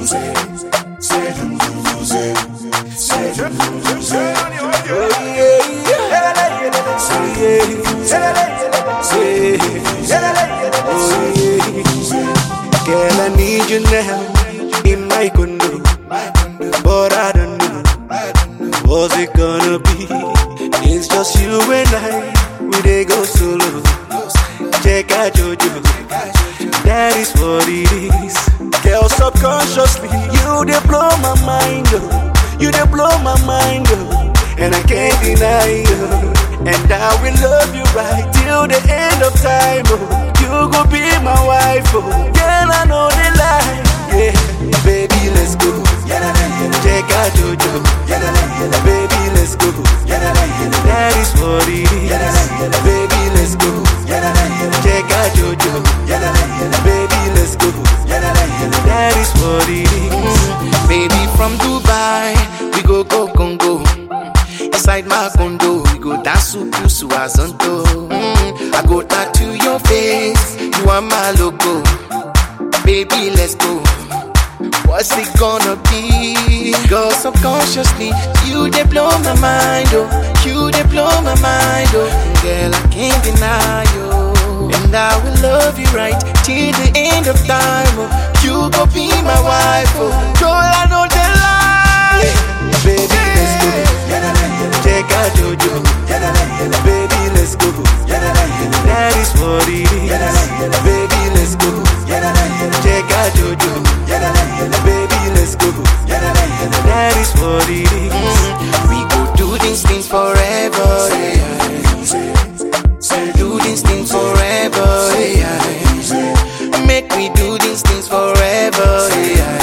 Girl, I need you now in my condo, but I don't know what's it gonna be. It's just you and I, we dey go solo. Check out Jojo, that is what it is. Girl, subconsciously, you dey blow my mind, oh. You dey blow my mind, oh. And I can't deny you. And I will love you right till the end of time, oh. You gon' be my wife, oh. Girl, I know the lie, yeah. Baby, let's go. Check out Jojo, baby, let's go. That is what it is. Baby, let's go. Check out Jojo, baby, let's go. That is what it is. Baby, from Dubai, we go Congo. Inside my condo, we go dance to Azonto. I go tattoo your face, you are my logo. Baby, let's go. What's it gonna be? Girl, subconsciously, you dey blow my mind, oh. You dey blow my mind, oh. Girl, I can't deny you. And I will love you right till the end of time, oh. You go be my wife, oh. Girl, I know the lie. Baby, let's go. Check out Jojo, baby, let's go. That is what it is. Baby, let's go. Check out Jojo, baby, let's go. That is what it is. We go do these things forever, yeah. Do these things forever, yeah. Make we do these things forever, yeah.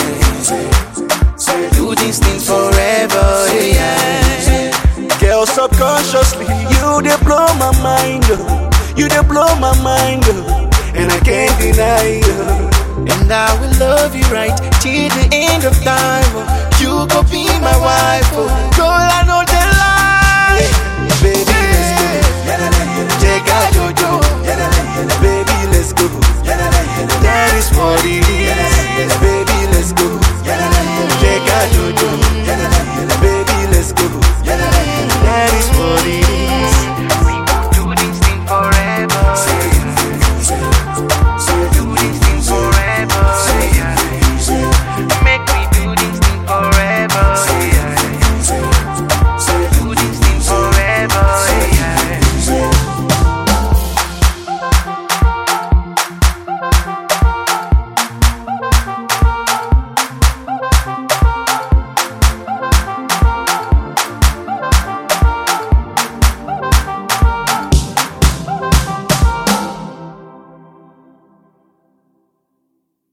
Do these things forever, yeah. Girl, subconsciously, you dey blow my mind, oh. You dey blow my mind, oh. And I can't deny you. And I will love you right till the end of time, oh. You go be my wife, oh. Girl, I know